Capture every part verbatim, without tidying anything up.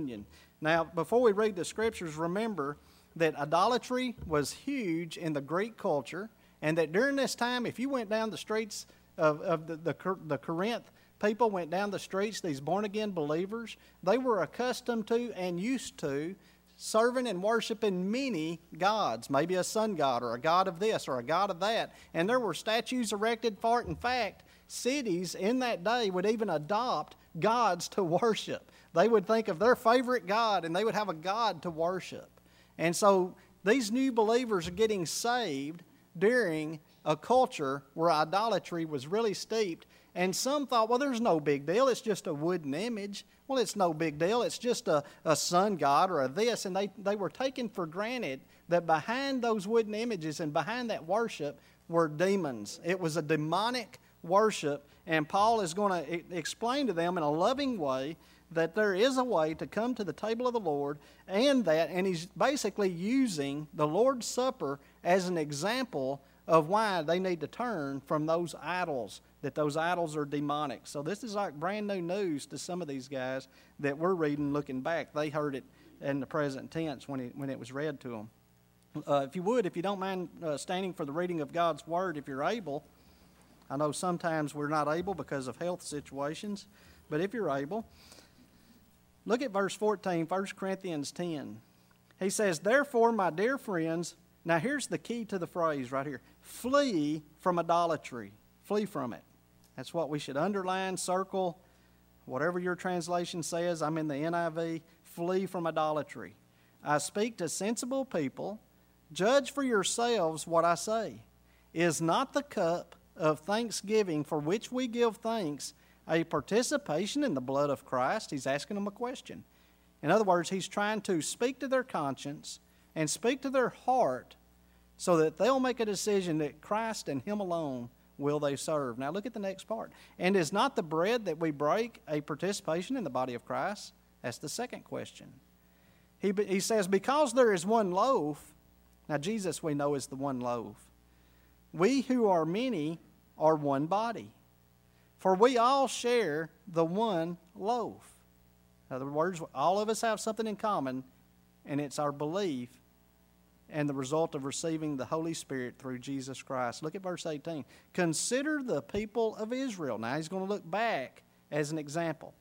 communion. Now, before we read the scriptures, remember that idolatry was huge in the Greek culture, and that during this time, if you went down the streets of, of the, the, the Corinth, people went down the streets, these born-again believers, they were accustomed to and used to serving and worshiping many gods, maybe a sun god or a god of this or a god of that. And there were statues erected for it. In fact, cities in that day would even adopt gods to worship. They would think of their favorite god and they would have a god to worship. And so these new believers are getting saved during a culture where idolatry was really steeped. And some thought, well, there's no big deal. It's just a wooden image. Well, it's no big deal. It's just a, a sun god or a this. And they, they were taken for granted that behind those wooden images and behind that worship were demons. It was a demonic worship. And Paul is going to explain to them in a loving way that there is a way to come to the table of the Lord, and that, and he's basically using the Lord's Supper as an example of why they need to turn from those idols, that those idols are demonic. So this is like brand new news to some of these guys that we're reading looking back. They heard it in the present tense when it, when it was read to them. Uh, if you would, if you don't mind uh, standing for the reading of God's Word, if you're able. I know sometimes we're not able because of health situations, but if you're able, look at verse fourteen, First Corinthians ten. He says, therefore, my dear friends, now here's the key to the phrase right here. Flee from idolatry. Flee from it. That's what we should underline, circle, whatever your translation says. I'm in the N I V. Flee from idolatry. I speak to sensible people. Judge for yourselves what I say. Is not the cup of thanksgiving for which we give thanks a participation in the blood of Christ? He's asking them a question. In other words, he's trying to speak to their conscience and speak to their heart so that they'll make a decision that Christ and Him alone will they serve. Now look at the next part. And is not the bread that we break a participation in the body of Christ? That's the second question. He, he says, because there is one loaf. Now Jesus we know is the one loaf. We who are many are one body. For we all share the one loaf. In other words, all of us have something in common, and it's our belief and the result of receiving the Holy Spirit through Jesus Christ. Look at verse eighteen. Consider the people of Israel. Now he's going to look back as an example.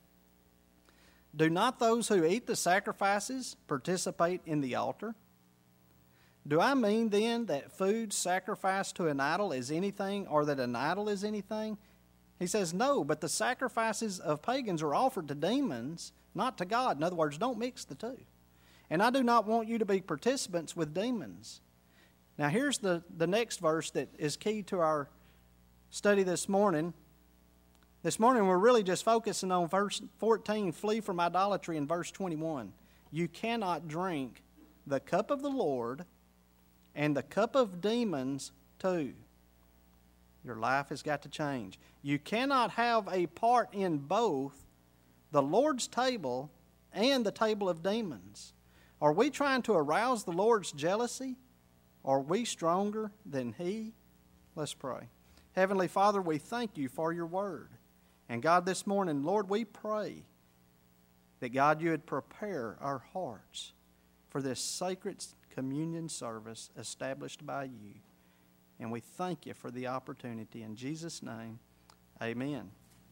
Do not those who eat the sacrifices participate in the altar? Do I mean then that food sacrificed to an idol is anything, or that an idol is anything? He says, no, but the sacrifices of pagans are offered to demons, not to God. In other words, don't mix the two. And I do not want you to be participants with demons. Now here's the, the next verse that is key to our study this morning. This morning we're really just focusing on verse fourteen, flee from idolatry, in verse twenty-one. You cannot drink the cup of the Lord and the cup of demons too. Your life has got to change. You cannot have a part in both the Lord's table and the table of demons. Are we trying to arouse the Lord's jealousy? Are we stronger than He? Let's pray. Heavenly Father, we thank You for Your word. And God, this morning, Lord, we pray that, God, You would prepare our hearts for this sacred communion service established by You. And we thank You for the opportunity. In Jesus' name, amen.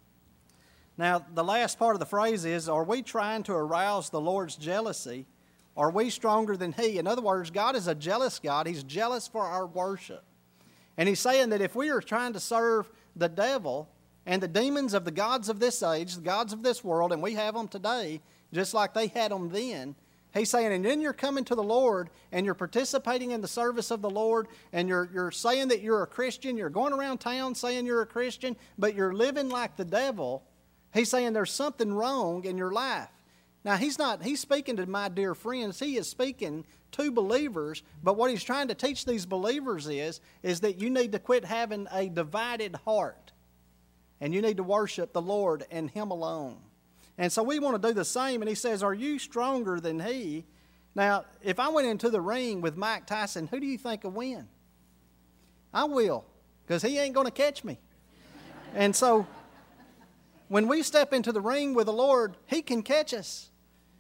Now, the last part of the phrase is, are we trying to arouse the Lord's jealousy? Are we stronger than He? In other words, God is a jealous God. He's jealous for our worship. And He's saying that if we are trying to serve the devil and the demons of the gods of this age, the gods of this world, and we have them today, just like they had them then, He's saying, and then you're coming to the Lord and you're participating in the service of the Lord, and you're, you're saying that you're a Christian. You're going around town saying you're a Christian, but you're living like the devil. He's saying there's something wrong in your life. Now, he's not, he's speaking to my dear friends. He is speaking to believers, but what he's trying to teach these believers is, is that you need to quit having a divided heart, and you need to worship the Lord and Him alone. And so we want to do the same. And he says, are you stronger than he? Now, if I went into the ring with Mike Tyson, who do you think will win? I will, because he ain't going to catch me. And so when we step into the ring with the Lord, He can catch us.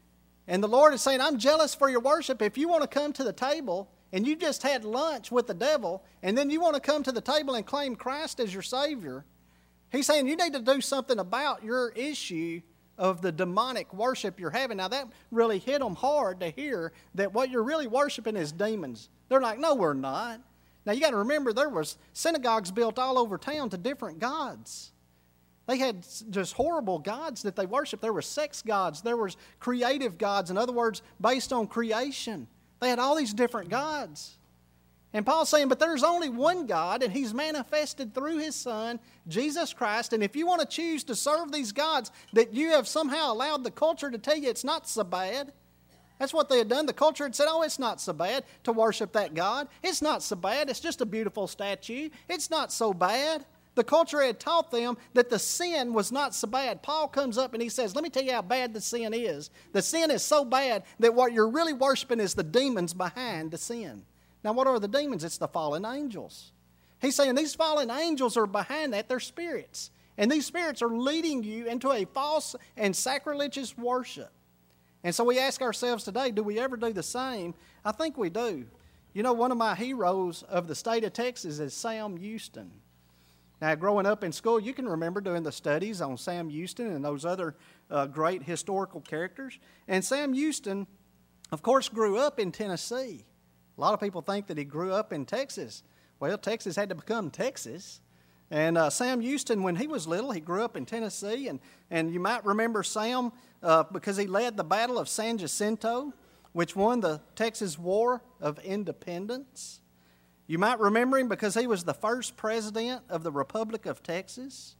And the Lord is saying, I'm jealous for your worship. If you want to come to the table and you just had lunch with the devil, and then you want to come to the table and claim Christ as your Savior, He's saying you need to do something about your issue of the demonic worship you're having. Now, that really hit them hard to hear that what you're really worshiping is demons. They're like, no, we're not. Now, you got to remember, there was synagogues built all over town to different gods. They had just horrible gods that they worshiped. There were sex gods. There was creative gods. In other words, based on creation. They had all these different gods. And Paul's saying, but there's only one God, and He's manifested through His Son, Jesus Christ. And if you want to choose to serve these gods that you have somehow allowed the culture to tell you it's not so bad, that's what they had done. The culture had said, oh, it's not so bad to worship that God. It's not so bad. It's just a beautiful statue. It's not so bad. The culture had taught them that the sin was not so bad. Paul comes up and he says, let me tell you how bad the sin is. The sin is so bad that what you're really worshiping is the demons behind the sin. Now, what are the demons? It's the fallen angels. He's saying these fallen angels are behind that. They're spirits. And these spirits are leading you into a false and sacrilegious worship. And so we ask ourselves today, do we ever do the same? I think we do. You know, one of my heroes of the state of Texas is Sam Houston. Now, growing up in school, you can remember doing the studies on Sam Houston and those other uh, great historical characters. And Sam Houston, of course, grew up in Tennessee. A lot of people think that he grew up in Texas. Well, Texas had to become Texas. And uh, Sam Houston, when he was little, he grew up in Tennessee. And, and you might remember Sam uh, because he led the Battle of San Jacinto, which won the Texas War of Independence. You might remember him because he was the first president of the Republic of Texas.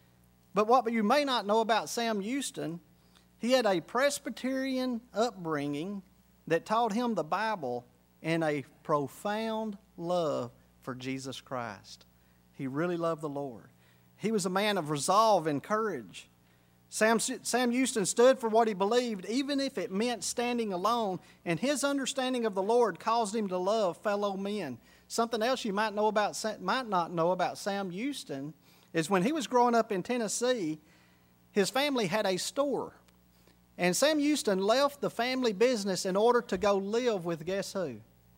But what you may not know about Sam Houston, he had a Presbyterian upbringing that taught him the Bible and a profound love for Jesus Christ. He really loved the Lord. He was a man of resolve and courage. Sam, Sam Houston stood for what he believed, even if it meant standing alone, and his understanding of the Lord caused him to love fellow men. Something else you might know about, might not know about Sam Houston is when he was growing up in Tennessee, his family had a store. And Sam Houston left the family business in order to go live with, guess who?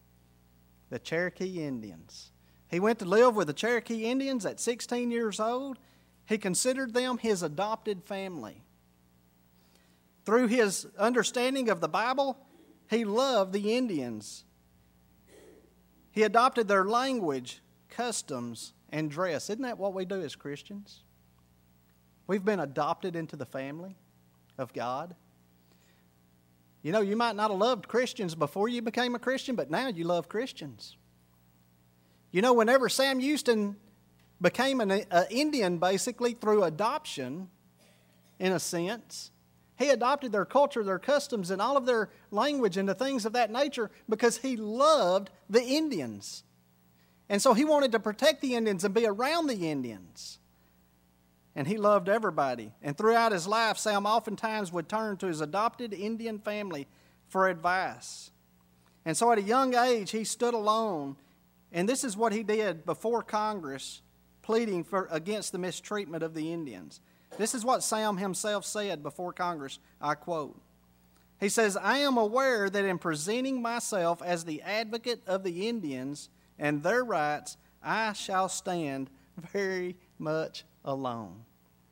The Cherokee Indians. He went to live with the Cherokee Indians at sixteen years old. He considered them his adopted family. Through his understanding of the Bible, he loved the Indians. He adopted their language, customs, and dress. Isn't that what we do as Christians? We've been adopted into the family of God. You know, you might not have loved Christians before you became a Christian, but now you love Christians. You know, whenever Sam Houston became an uh, Indian, basically, through adoption, in a sense, he adopted their culture, their customs, and all of their language and the things of that nature because he loved the Indians. And so he wanted to protect the Indians and be around the Indians. And he loved everybody. And throughout his life, Sam oftentimes would turn to his adopted Indian family for advice. And so at a young age, he stood alone. And this is what he did before Congress, pleading for, against the mistreatment of the Indians. This is what Sam himself said before Congress, I quote. He says, I am aware that in presenting myself as the advocate of the Indians and their rights, I shall stand very much alone.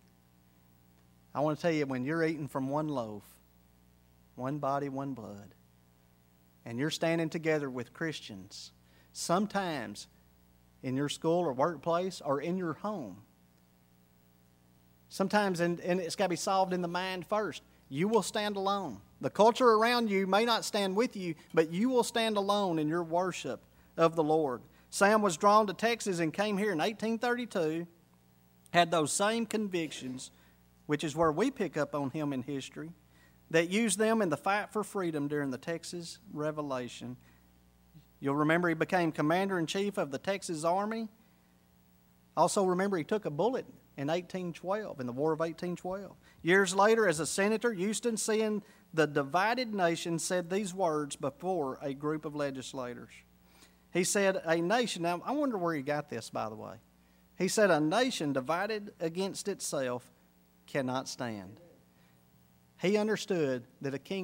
I want to tell you, when you're eating from one loaf, one body, one blood, and you're standing together with Christians, sometimes in your school or workplace or in your home, sometimes, in, and it's got to be solved in the mind first, you will stand alone. The culture around you may not stand with you, but you will stand alone in your worship of the Lord. Sam was drawn to Texas and came here in eighteen thirty-two, had those same convictions, which is where we pick up on him in history, that used them in the fight for freedom during the Texas Revolution. You'll remember he became commander-in-chief of the Texas Army. Also remember he took a bullet in eighteen twelve, in the War of eighteen twelve. Years later, as a senator, Houston, seeing the divided nation, said these words before a group of legislators. He said, a nation, now I wonder where he got this, by the way. He said, a nation divided against itself cannot stand. He understood that a kingdom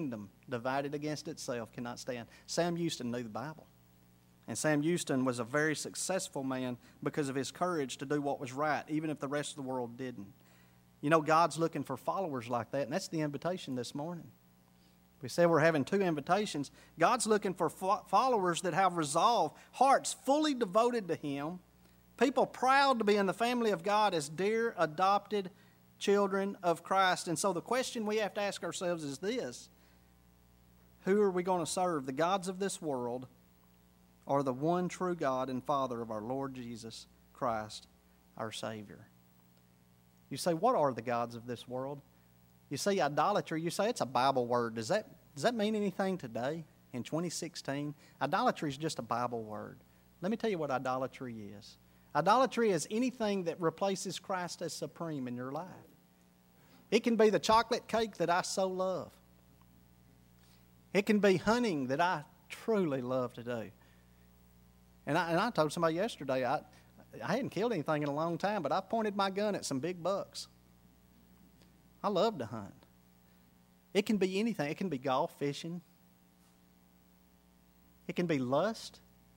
divided against itself, cannot stand. Sam Houston knew the Bible. And Sam Houston was a very successful man because of his courage to do what was right, even if the rest of the world didn't. You know, God's looking for followers like that, and that's the invitation this morning. We said we're having two invitations. God's looking for fo- followers that have resolve, hearts fully devoted to Him, people proud to be in the family of God as dear adopted children of Christ. And so the question we have to ask ourselves is this: who are we going to serve, the gods of this world or the one true God and Father of our Lord Jesus Christ, our Savior? You say, what are the gods of this world? You say idolatry, you say it's a Bible word. Does that, does that mean anything today in twenty sixteen? Idolatry is just a Bible word. Let me tell you what idolatry is. Idolatry is anything that replaces Christ as supreme in your life. It can be the chocolate cake that I so love. It can be hunting that I truly love to do. And I, and I told somebody yesterday, I, I hadn't killed anything in a long time, but I pointed my gun at some big bucks. I love to hunt. It can be anything. It can be golf, fishing. It can be lust.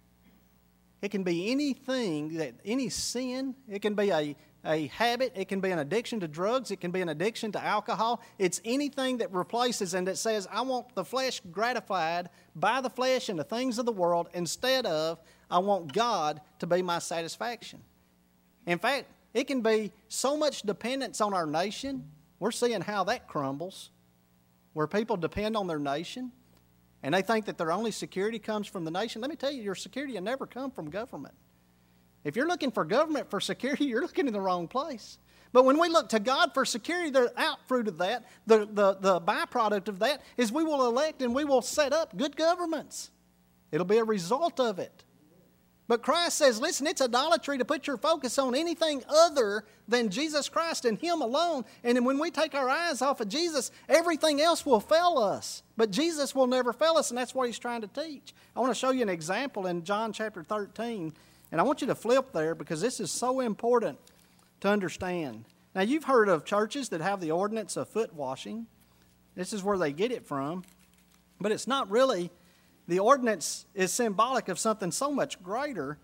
It can be anything, that any sin. It can be a, a habit. It can be an addiction to drugs. It can be an addiction to alcohol. It's anything that replaces and that says, I want the flesh gratified by the flesh and the things of the world instead of I want God to be my satisfaction. In fact, it can be so much dependence on our nation. We're seeing how that crumbles, where people depend on their nation, and they think that their only security comes from the nation. Let me tell you, your security will never come from government. If you're looking for government for security, you're looking in the wrong place. But when we look to God for security, the outfruit of that, the, the, the byproduct of that, is we will elect and we will set up good governments. It'll be a result of it. But Christ says, listen, it's idolatry to put your focus on anything other than Jesus Christ and Him alone. And when we take our eyes off of Jesus, everything else will fail us. But Jesus will never fail us, and that's what He's trying to teach. I want to show you an example in John chapter thirteen. And I want you to flip there because this is so important to understand. Now, you've heard of churches that have the ordinance of foot washing. This is where they get it from. But it's not really. The ordinance is symbolic of something so much greater.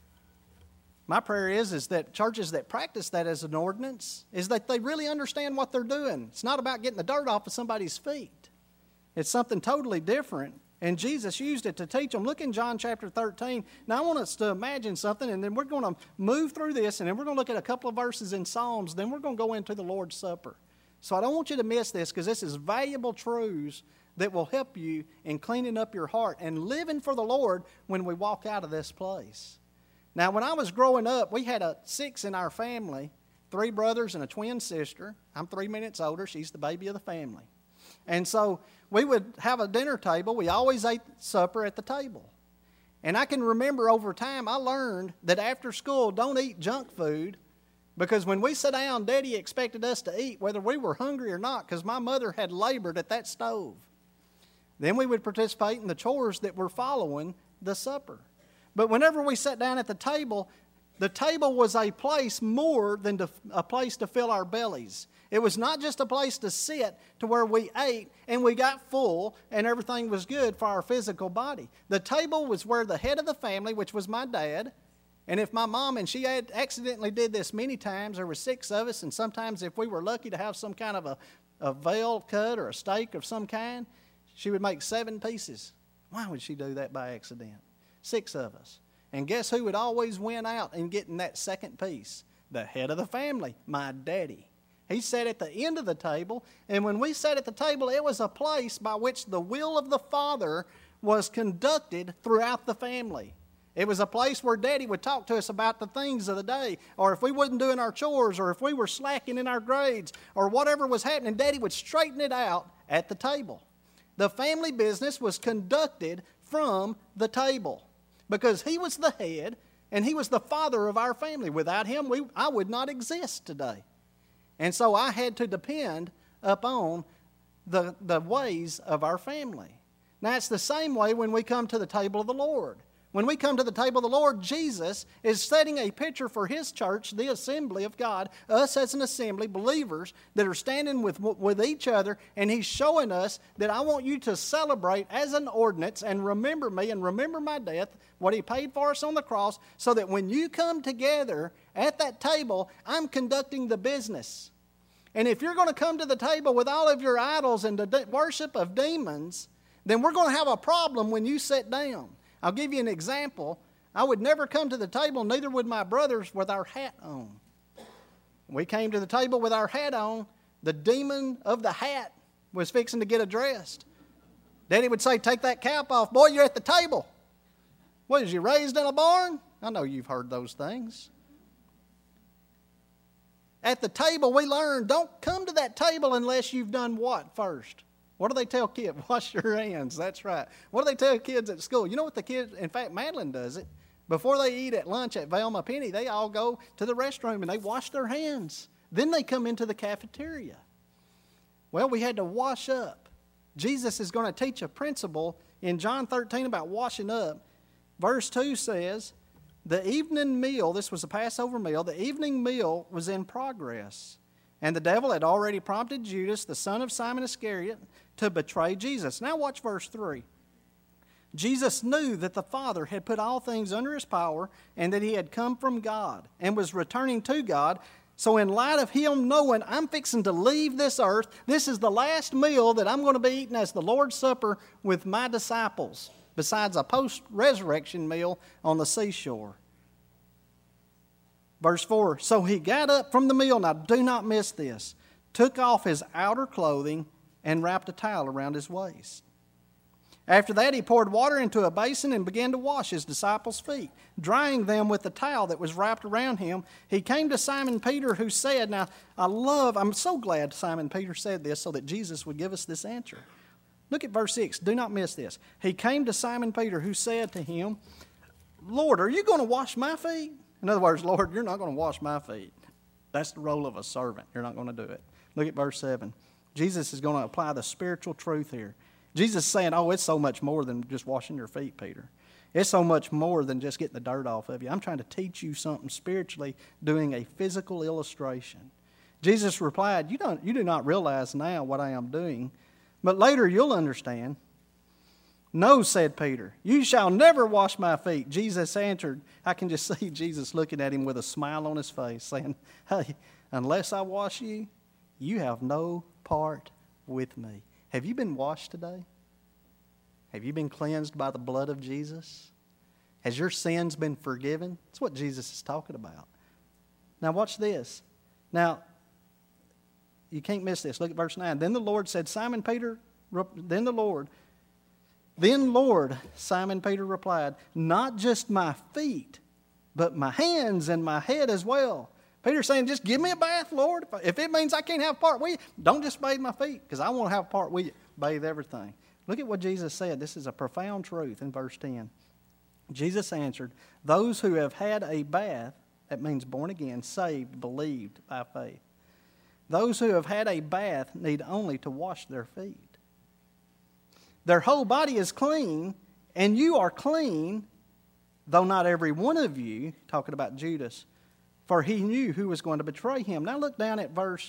My prayer is, is that churches that practice that as an ordinance, is that they really understand what they're doing. It's not about getting the dirt off of somebody's feet. It's something totally different. And Jesus used it to teach them. Look in John chapter thirteen. Now I want us to imagine something, and then we're going to move through this, and then we're going to look at a couple of verses in Psalms. Then we're going to go into the Lord's Supper. So I don't want you to miss this, because this is valuable truths that will help you in cleaning up your heart and living for the Lord when we walk out of this place. Now, when I was growing up, we had a six in our family, three brothers and a twin sister. I'm three minutes older. She's the baby of the family. And so we would have a dinner table. We always ate supper at the table. And I can remember over time, I learned that after school, don't eat junk food, because when we sat down, Daddy expected us to eat whether we were hungry or not, because my mother had labored at that stove. Then we would participate in the chores that were following the supper. But whenever we sat down at the table, the table was a place more than to, a place to fill our bellies. It was not just a place to sit to where we ate and we got full and everything was good for our physical body. The table was where the head of the family, which was my dad, and if my mom, and she had accidentally did this many times, there were six of us, and sometimes if we were lucky to have some kind of a, a veal cut or a steak of some kind, she would make seven pieces. Why would she do that by accident? Six of us. And guess who would always win out in getting that second piece? The head of the family, my daddy. He sat at the end of the table, and when we sat at the table, it was a place by which the will of the Father was conducted throughout the family. It was a place where Daddy would talk to us about the things of the day, or if we wasn't doing our chores, or if we were slacking in our grades, or whatever was happening, Daddy would straighten it out at the table. The family business was conducted from the table because He was the head and He was the father of our family. Without Him, we, I would not exist today. And so I had to depend upon the, the ways of our family. Now, it's the same way when we come to the table of the Lord. When we come to the table of the Lord, Jesus is setting a picture for His church, the assembly of God, us as an assembly, believers that are standing with, with each other, and He's showing us that I want you to celebrate as an ordinance and remember me and remember my death, what He paid for us on the cross, so that when you come together at that table, I'm conducting the business. And if you're going to come to the table with all of your idols and the de- worship of demons, then we're going to have a problem when you sit down. I'll give you an example. I would never come to the table, neither would my brothers, with our hat on. We came to the table with our hat on. The demon of the hat was fixing to get addressed. Daddy would say, take that cap off. Boy, you're at the table. What, is you raised in a barn? I know you've heard those things. At the table, we learn, don't come to that table unless you've done what first? What do they tell kids? Wash your hands. That's right. What do they tell kids at school? You know what the kids, in fact, Madeline does it. Before they eat at lunch at Velma Penny, they all go to the restroom and they wash their hands. Then they come into the cafeteria. Well, we had to wash up. Jesus is going to teach a principle in John thirteen about washing up. Verse two says, the evening meal, this was a Passover meal, the evening meal was in progress. And the devil had already prompted Judas, the son of Simon Iscariot, to betray Jesus. Now watch verse three. Jesus knew that the Father had put all things under His power and that He had come from God and was returning to God. So in light of Him knowing I'm fixing to leave this earth, this is the last meal that I'm going to be eating as the Lord's Supper with my disciples, besides a post-resurrection meal on the seashore. Verse four, so He got up from the meal, now do not miss this, took off His outer clothing and wrapped a towel around His waist. After that, He poured water into a basin and began to wash His disciples' feet, drying them with the towel that was wrapped around Him. He came to Simon Peter, who said, now I love, I'm so glad Simon Peter said this so that Jesus would give us this answer. Look at verse six. Do not miss this. He came to Simon Peter, who said to Him, Lord, are you going to wash my feet? In other words, Lord, you're not going to wash my feet. That's the role of a servant. You're not going to do it. Look at verse seven. Jesus is going to apply the spiritual truth here. Jesus is saying, oh, it's so much more than just washing your feet, Peter. It's so much more than just getting the dirt off of you. I'm trying to teach you something spiritually, doing a physical illustration. Jesus replied, you don't, you do not realize now what I am doing, but later you'll understand. No, said Peter, you shall never wash my feet. Jesus answered, I can just see Jesus looking at him with a smile on his face, saying, hey, unless I wash you, you have no part with me. Have you been washed today? Have you been cleansed by the blood of Jesus? Has your sins been forgiven? That's what Jesus is talking about. Now watch this. Now, you can't miss this. Look at verse nine. Then the Lord said, Simon Peter, then the Lord, then Lord, Simon Peter replied, not just my feet, but my hands and my head as well. Peter's saying, just give me a bath, Lord. If it means I can't have part with you, don't just bathe my feet, because I want to have part with you. Bathe everything. Look at what Jesus said. This is a profound truth in verse ten. Jesus answered, those who have had a bath, that means born again, saved, believed by faith. Those who have had a bath need only to wash their feet. Their whole body is clean, and you are clean, though not every one of you, talking about Judas, for he knew who was going to betray him. Now look down at verse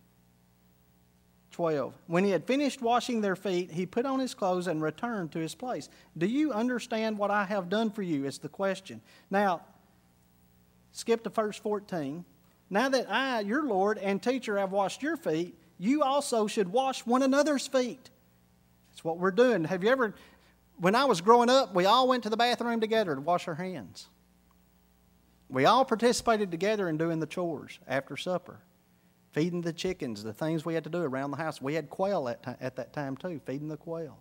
twelve. When he had finished washing their feet, he put on his clothes and returned to his place. Do you understand what I have done for you? Is the question. Now, skip to verse fourteen. Now that I, your Lord and teacher, have washed your feet, you also should wash one another's feet. That's what we're doing. Have you ever, when I was growing up, we all went to the bathroom together to wash our hands. We all participated together in doing the chores after supper, feeding the chickens, the things we had to do around the house. We had quail at, t- at that time too, feeding the quail.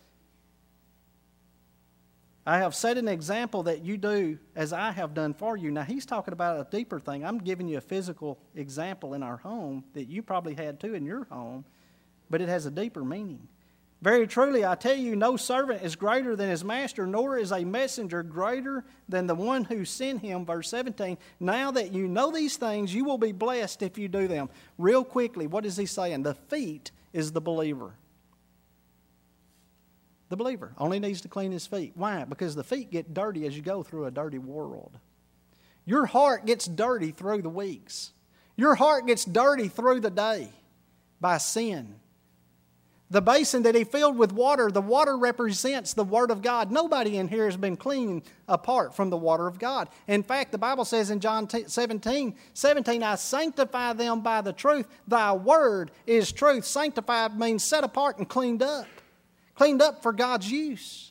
I have set an example that you do as I have done for you. Now, he's talking about a deeper thing. I'm giving you a physical example in our home that you probably had too in your home, but it has a deeper meaning. Very truly, I tell you, no servant is greater than his master, nor is a messenger greater than the one who sent him. Verse seventeen, now that you know these things, you will be blessed if you do them. Real quickly, what is he saying? The feet is the believer. The believer only needs to clean his feet. Why? Because the feet get dirty as you go through a dirty world. Your heart gets dirty through the weeks. Your heart gets dirty through the day by sin. The basin that he filled with water, the water represents the Word of God. Nobody in here has been clean apart from the water of God. In fact, the Bible says in John seventeen, seventeen, I sanctify them by the truth. Thy word is truth. Sanctified means set apart and cleaned up. Cleaned up for God's use.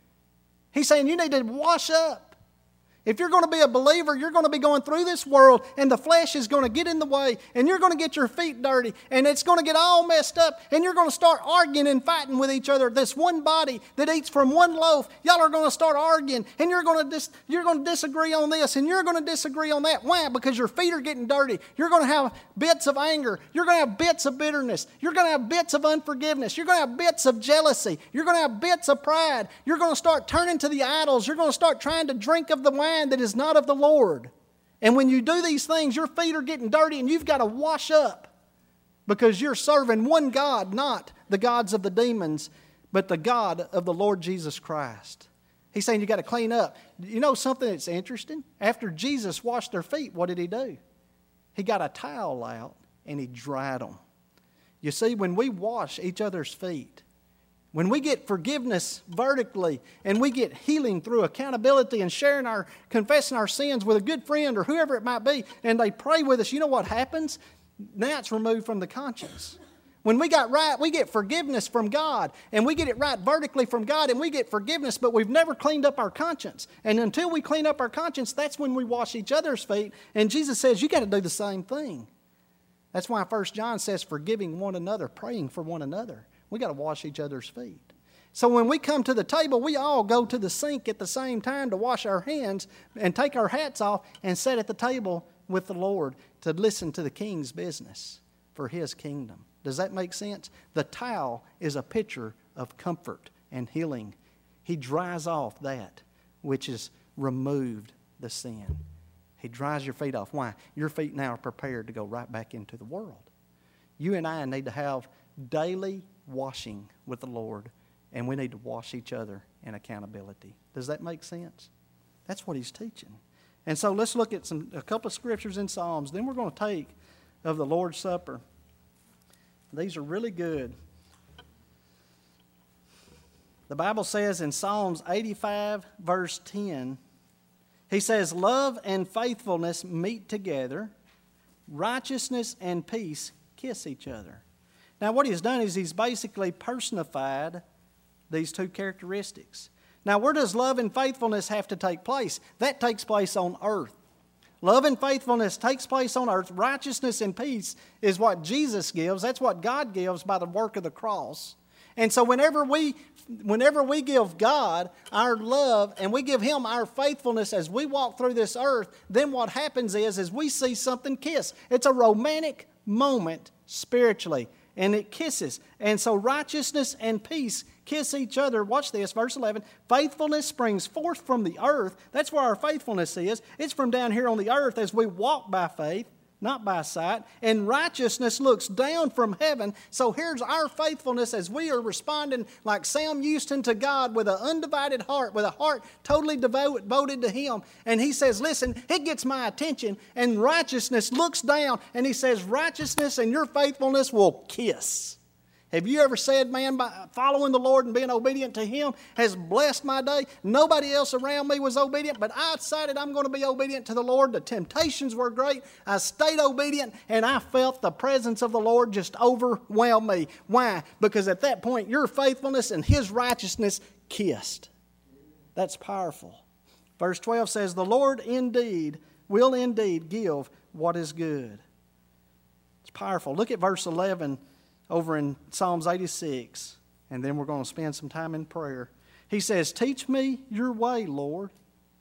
He's saying you need to wash up. If you're going to be a believer, you're going to be going through this world and the flesh is going to get in the way and you're going to get your feet dirty and it's going to get all messed up and you're going to start arguing and fighting with each other. This one body that eats from one loaf, y'all are going to start arguing and you're going to dis- you're going to disagree on this and you're going to disagree on that. Why? Because your feet are getting dirty. You're going to have bits of anger. You're going to have bits of bitterness. You're going to have bits of unforgiveness. You're going to have bits of jealousy. You're going to have bits of pride. You're going to start turning to the idols. You're going to start trying to drink of the wine that is not of the Lord. And when you do these things, your feet are getting dirty and you've got to wash up because you're serving one God, not the gods of the demons, but the God of the Lord Jesus Christ. He's saying you got to clean up. You know something that's interesting? After Jesus washed their feet, what did he do? He got a towel out and he dried them. You see, when we wash each other's feet, when we get forgiveness vertically and we get healing through accountability and sharing our, confessing our sins with a good friend or whoever it might be, and they pray with us, you know what happens? Now it's removed from the conscience. When we got right, we get forgiveness from God, and we get it right vertically from God, and we get forgiveness, but we've never cleaned up our conscience. And until we clean up our conscience, that's when we wash each other's feet. And Jesus says, you got to do the same thing. That's why First John says, forgiving one another, praying for one another. We got to wash each other's feet. So when we come to the table, we all go to the sink at the same time to wash our hands and take our hats off and sit at the table with the Lord to listen to the King's business for His kingdom. Does that make sense? The towel is a picture of comfort and healing. He dries off that which has removed the sin. He dries your feet off. Why? Your feet now are prepared to go right back into the world. You and I need to have daily washing with the Lord, and we need to wash each other in accountability. Does that make sense? That's what he's teaching. And so let's look at some a couple of scriptures in Psalms. Then we're going to take of the Lord's Supper. These are really good. The Bible says in Psalms eighty-five, verse ten, he says, love and faithfulness meet together, righteousness and peace kiss each other. Now what he's done is he's basically personified these two characteristics. Now where does love and faithfulness have to take place? That takes place on earth. Love and faithfulness takes place on earth. Righteousness and peace is what Jesus gives. That's what God gives by the work of the cross. And so whenever we, whenever we give God our love and we give Him our faithfulness as we walk through this earth, then what happens is, is we see something kiss. It's a romantic moment spiritually. And it kisses. And so righteousness and peace kiss each other. Watch this, verse eleven. Faithfulness springs forth from the earth. That's where our faithfulness is. It's from down here on the earth as we walk by faith, not by sight. And righteousness looks down from heaven. So here's our faithfulness as we are responding like Sam Houston to God with an undivided heart, with a heart totally devoted to Him. And He says, listen, it gets my attention. And righteousness looks down and He says, righteousness and your faithfulness will kiss. Have you ever said, man, by following the Lord and being obedient to Him has blessed my day? Nobody else around me was obedient, but I decided I'm going to be obedient to the Lord. The temptations were great. I stayed obedient, and I felt the presence of the Lord just overwhelm me. Why? Because at that point, your faithfulness and His righteousness kissed. That's powerful. Verse twelve says, the Lord indeed will indeed give what is good. It's powerful. Look at verse eleven. Over in Psalms eighty-six, and then we're going to spend some time in prayer. He says, teach me your way, Lord.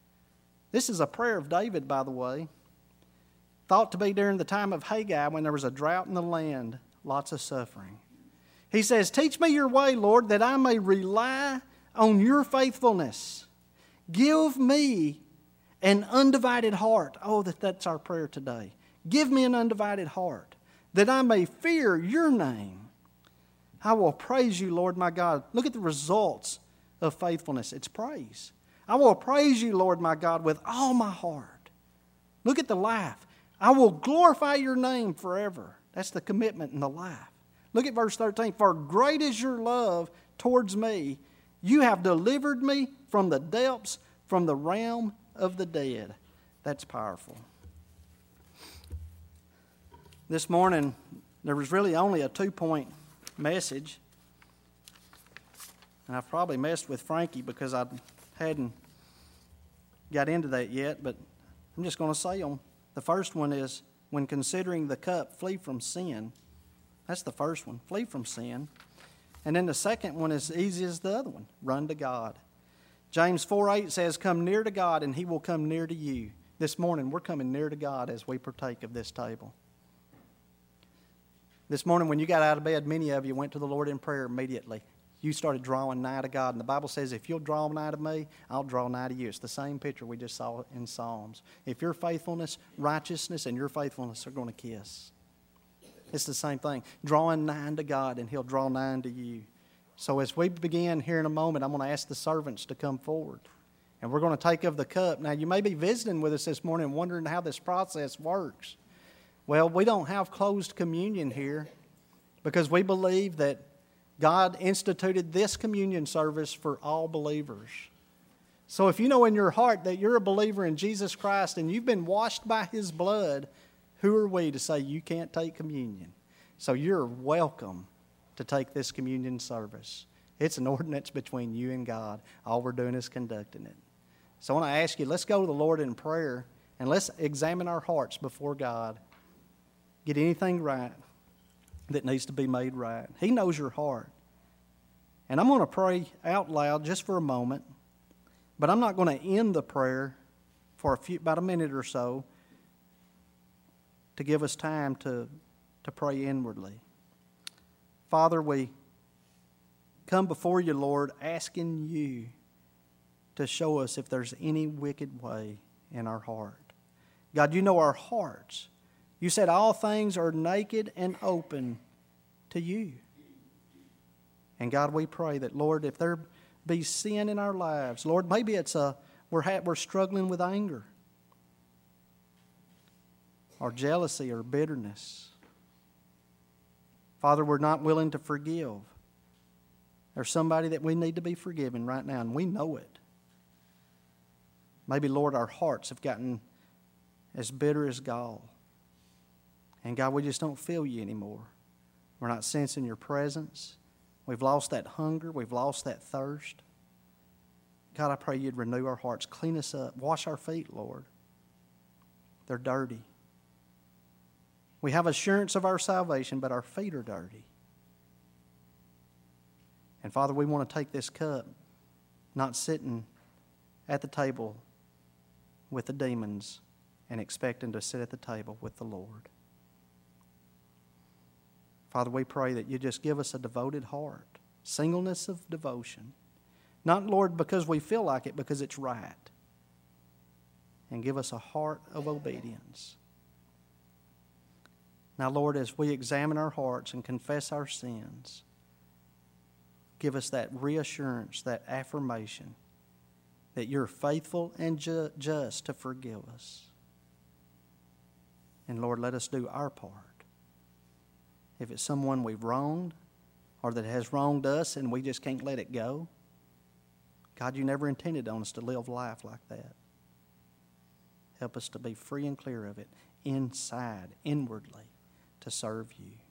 This is a prayer of David, by the way. Thought to be during the time of Haggai when there was a drought in the land, lots of suffering. He says, teach me your way, Lord, that I may rely on your faithfulness. Give me an undivided heart. Oh, that, that's our prayer today. Give me an undivided heart, that I may fear your name. I will praise you, Lord my God. Look at the results of faithfulness? It's praise. I will praise you, Lord my God, with all my heart. Look at the life. I will glorify your name forever. That's the commitment in the life. Look at verse thirteen. For great is your love towards me. You have delivered me from the depths, from the realm of the dead. That's powerful. This morning, there was really only a two-point message. And I've probably messed with Frankie because I hadn't got into that yet, but I'm just going to say them. The first one is, when considering the cup, flee from sin. That's the first one, flee from sin. And then the second one is easy as the other one, run to God. James four eight says, come near to God and he will come near to you. This morning, we're coming near to God as we partake of this table. This morning, when you got out of bed, many of you went to the Lord in prayer immediately. You started drawing nigh to God. And the Bible says, if you'll draw nigh to me, I'll draw nigh to you. It's the same picture we just saw in Psalms. If your faithfulness, righteousness, and your faithfulness are going to kiss. It's the same thing. Drawing nigh to God, and he'll draw nigh to you. So as we begin here in a moment, I'm going to ask the servants to come forward. And we're going to take of the cup. Now, you may be visiting with us this morning and wondering how this process works. Well, we don't have closed communion here because we believe that God instituted this communion service for all believers. So if you know in your heart that you're a believer in Jesus Christ and you've been washed by his blood, who are we to say you can't take communion? So you're welcome to take this communion service. It's an ordinance between you and God. All we're doing is conducting it. So I want to ask you, let's go to the Lord in prayer and let's examine our hearts before God. Get anything right that needs to be made right. He knows your heart. And I'm going to pray out loud just for a moment, but I'm not going to end the prayer for a few, about a minute or so to give us time to, to pray inwardly. Father, we come before you, Lord, asking you to show us if there's any wicked way in our heart. God, you know our hearts. You said all things are naked and open to you. And God, we pray that, Lord, if there be sin in our lives, Lord, maybe it's a we're ha- we're struggling with anger or jealousy or bitterness. Father, we're not willing to forgive. There's somebody that we need to be forgiven right now, and we know it. Maybe, Lord, our hearts have gotten as bitter as gall. And God, we just don't feel you anymore. We're not sensing your presence. We've lost that hunger. We've lost that thirst. God, I pray you'd renew our hearts. Clean us up. Wash our feet, Lord. They're dirty. We have assurance of our salvation, but our feet are dirty. And Father, we want to take this cup, not sitting at the table with the demons and expecting to sit at the table with the Lord. Father, we pray that you just give us a devoted heart, singleness of devotion. Not, Lord, because we feel like it, because it's right. And give us a heart of obedience. Now, Lord, as we examine our hearts and confess our sins, give us that reassurance, that affirmation that you're faithful and ju- just to forgive us. And, Lord, let us do our part. If it's someone we've wronged or that has wronged us and we just can't let it go, God, you never intended on us to live life like that. Help us to be free and clear of it, inside, inwardly, to serve you.